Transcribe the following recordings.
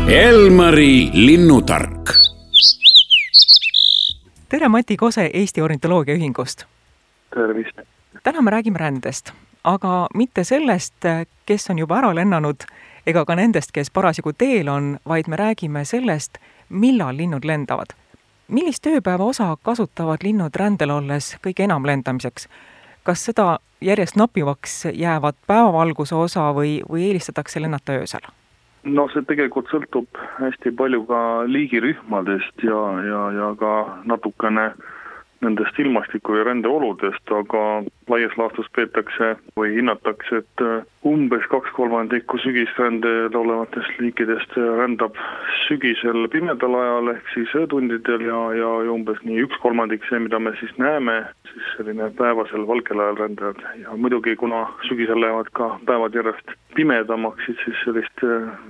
Elmari linnutark. Tere, Mati Kose Eesti Ornitoloogia Ühingust. Tervist. Täna me räägime rändest, aga mitte sellest, kes on juba ära lennanud, ega ka nendest, kes parasjagu teel on, vaid me räägime sellest, millal linnud lendavad. Millist tööpäeva osa kasutavad linnud rändel olles kõige enam lendamiseks? Kas seda järjest napivaks jäävad päevavalguse osa või eelistatakse lennata öösel? No see tegelikult sõltub hästi palju ka liigirühmadest ja ka natukene nendest ilmastiku ja rändeoludest, aga laias laastus peetakse või hinnatakse, et umbes 2/3 sügisrändel olevatest liikidest rändab sügisel pimedal ajal ehk siis öötundidel ja umbes nii 1/3 see, mida me siis näeme, siis selline päevasel valgel ajal rändajad. Ja muidugi, kuna sügisel lähevad ka päevad järjest pimedamaks, siis sellist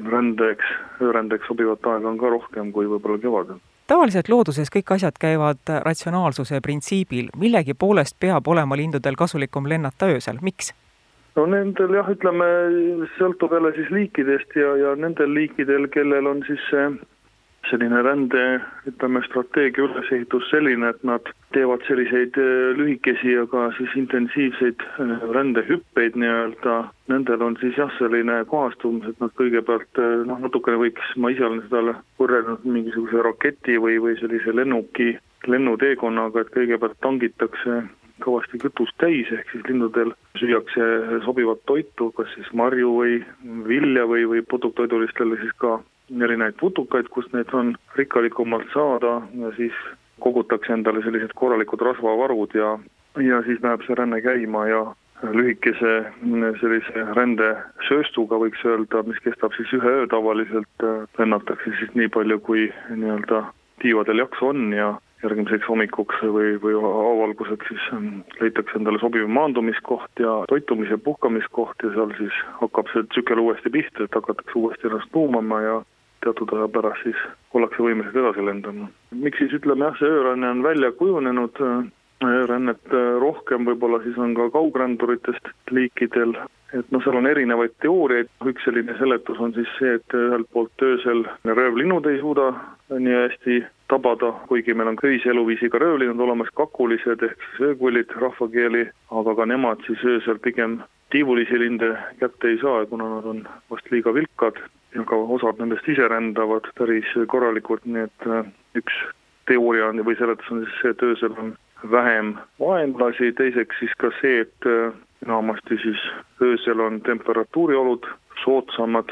öörändeks sobivat aega on ka rohkem kui võib-olla kevadel. Tavaliselt looduses kõik asjad käivad ratsionaalsuse printsiibil. Millegi poolest peab olema lindudel kasulikum lennata öösel. Miks? No nendel ütleme, sõltub jälle siis liikidest ja nendel liikidel, kellel on siis selline rände, strateegia ülesehitus selline, et nad teevad selliseid lühikesi, aga siis intensiivseid rändehüppeid nii-öelda. Nendel on siis selline kohastum, et nad kõigepealt natukene võiks, ma ise olen seda võrrelnud mingisuguse raketi või sellise lennuteekonnaga, et kõigepealt tangitakse kõvasti kütust täis, ehk siis linnudel süüakse sobivat toitu, kas siis marju või vilja või putuktoidulistele siis ka erinevaid putukaid, kus neid on rikkalikumalt saada ja siis kogutakse endale sellised korralikud rasvavarud ja siis läheb see ränne käima ja lühikese sellise rändesööstuga võiks öelda, mis kestab siis ühe öö tavaliselt, lennatakse siis nii palju, kui nii-öelda tiivadel jaksu on ja järgmiseks hommikuks või avalguseks siis leitakse endale sobiv maandumiskoht ja toitumis- ja puhkamiskoht ja seal siis hakkab see tsükkel uuesti pihta, et hakatakse uuesti ennast tuumama ja teatud aja pärast siis ollakse võimelised edasi lendama. Miks siis see ööränne on välja kujunenud? Öörännet rohkem võib-olla siis on ka kaugränduritest liikidel, et seal on erinevaid teooriaid. Üks selline seletus on siis see, et ühelt poolt öösel röövlinnud ei suuda nii hästi tabada, kuigi meil on köise eluviisiga röövlinnud olemas, kakulised ehk siis öökullid rahvakeeli, aga ka nemad siis öösel pigem tiivulisi linde kätte ei saa, kuna nad on vast liiga vilkad ja ka osad nendest ise rändavad päris korralikult, nii et üks teooria on või seletus on siis see, et öösel on vähem vaenlasi, teiseks siis ka see, et enamasti siis öösel on temperatuuriolud soodsamad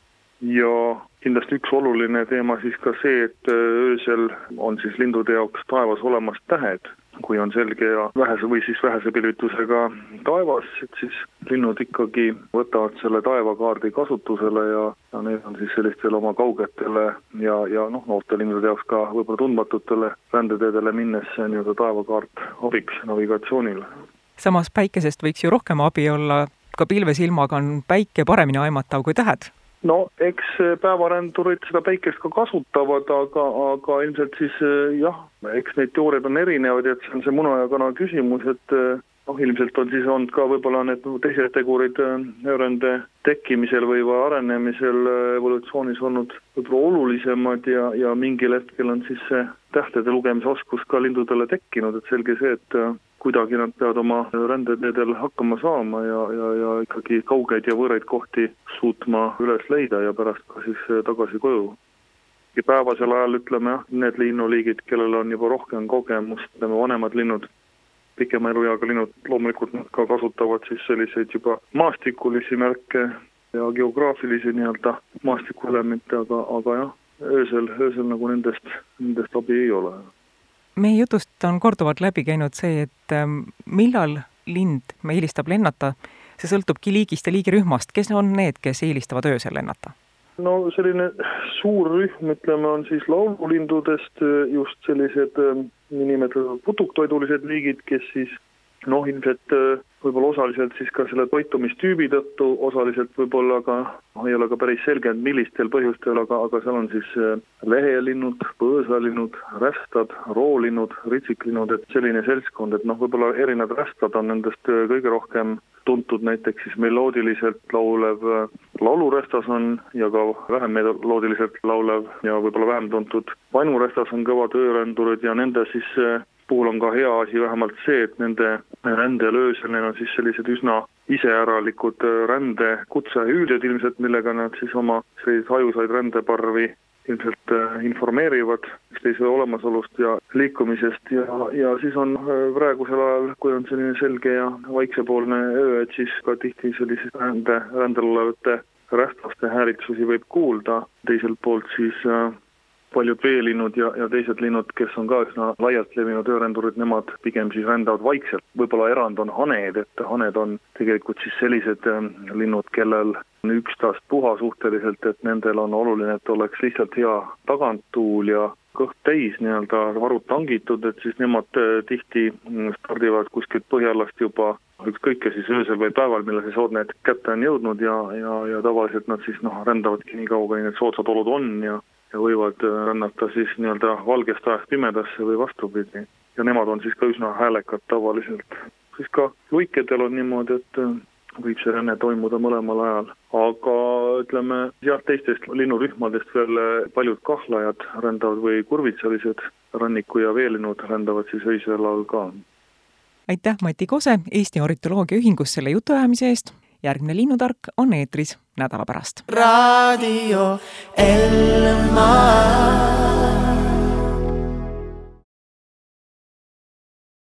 ja kindlasti üks oluline teema siis ka see, et öösel on siis lindude jaoks taevas olemas tähed, kui on selge ja vähese pilvitusega taevas, et siis linnud ikkagi võtavad selle taevakaardi kasutusele ja need on siis sellistele oma kaugetele ja noorte lindude jaoks ka võib-olla tundmatutele rändeteedele minnes nii-öelda taevakaart abiks navigatsioonile. Samas päikesest võiks ju rohkem abi olla, ka pilvesilmaga on päike paremini aimatav kui tähed. No eks päevarändurid seda päikest ka kasutavad, aga ilmselt siis eks neid teooriad on erinevad, et see on see muna ja kana küsimus, et ilmselt on siis olnud ka võib-olla need teised tegurid öörände tekkimisel või arenemisel evolutsioonis olnud võib-olla olulisemad ja mingil hetkel on siis see tähtede lugemise oskus ka lindudele tekkinud, et selge see, et kuidagi nad peavad oma rändeteedel hakkama saama ja ikkagi kaugeid ja võõraid kohti suutma üles leida ja pärast ka siis tagasi koju. Ja päevasel ajal need linnuliigid, kellel on juba rohkem kogemust, vanemad linnud, pikema elueaga linnud, loomulikult nad ka kasutavad siis selliseid juba maastikulisi märke ja geograafilisi nii-öelda maastikuelemente, aga öösel nagu nendest abi ei ole. Meie jutust on korduvalt läbi käinud see, et millal lind eelistab lennata, see sõltubki liigist ja liigirühmast. Kes on need, kes eelistavad öösel lennata? No selline suur rühm, on siis laululindudest just sellised nimetatud putuktoidulised liigid, kes siis ilmselt võib-olla osaliselt siis ka selle toitumistüübi tõttu, osaliselt võib-olla ka, ei ole ka päris selge, millistel põhjustel, aga seal on siis lehelinnud, põõsalinnud, rästad, roolinnud, ritsiklinnud, et selline seltskond, et võib-olla erinevad rästad on nendest kõige rohkem tuntud näiteks siis meloodiliselt laulev laulurestas on ja ka vähem meloodiliselt laulev ja võib-olla vähem tuntud vaimurestas on kõvad öörändurid ja nende siis puhul on ka hea asi vähemalt see, et nende rändelöösel neil on siis sellised üsna iseäralikud rändekutsehüüded ilmselt, millega nad siis oma selliseid hajusaid rändeparvi ilmselt informeerivad üksteise olemasolust ja liikumisest ja siis on praegusel ajal, kui on selline selge ja vaiksepoolne öö, et siis ka tihti sellised rändel olevate rästaste häälitsusi võib kuulda. Teiselt poolt siis paljud veelinnud ja teised linnud, kes on ka üsna laialt levinud öörändurid, nemad pigem siis rändavad vaikselt. Võib-olla erand on haned, et haned on tegelikult siis sellised linnud, kellel on ükstast puha suhteliselt, et nendel on oluline, et oleks lihtsalt hea taganttuul ja kõht täis nii-öelda varud tangitud, et siis nemad tihti stardivad kuskilt põhjalast juba ükskõike siis öösel või päeval, mille see soodne kätte on jõudnud ja tavaliselt nad siis rändavadki nii kaua, need soodsad olud on ja võivad rännata siis nii-öelda valgest ajast pimedasse või vastupidi. Ja nemad on siis ka üsna häälekad tavaliselt. Siis ka luikedel on niimoodi, et võib see ränne toimuda mõlemal ajal. Aga ütleme, teistest linnurühmadest veel paljud kahlajad rändavad või kurvitsalised ranniku ja veelinnud rändavad siis öisel ajal ka. Aitäh, Mati Kose Eesti Ornitoloogia Ühingus selle jutuajamise eest. Järgmine Linnutark on eetris nädala pärast. Radio Elmar.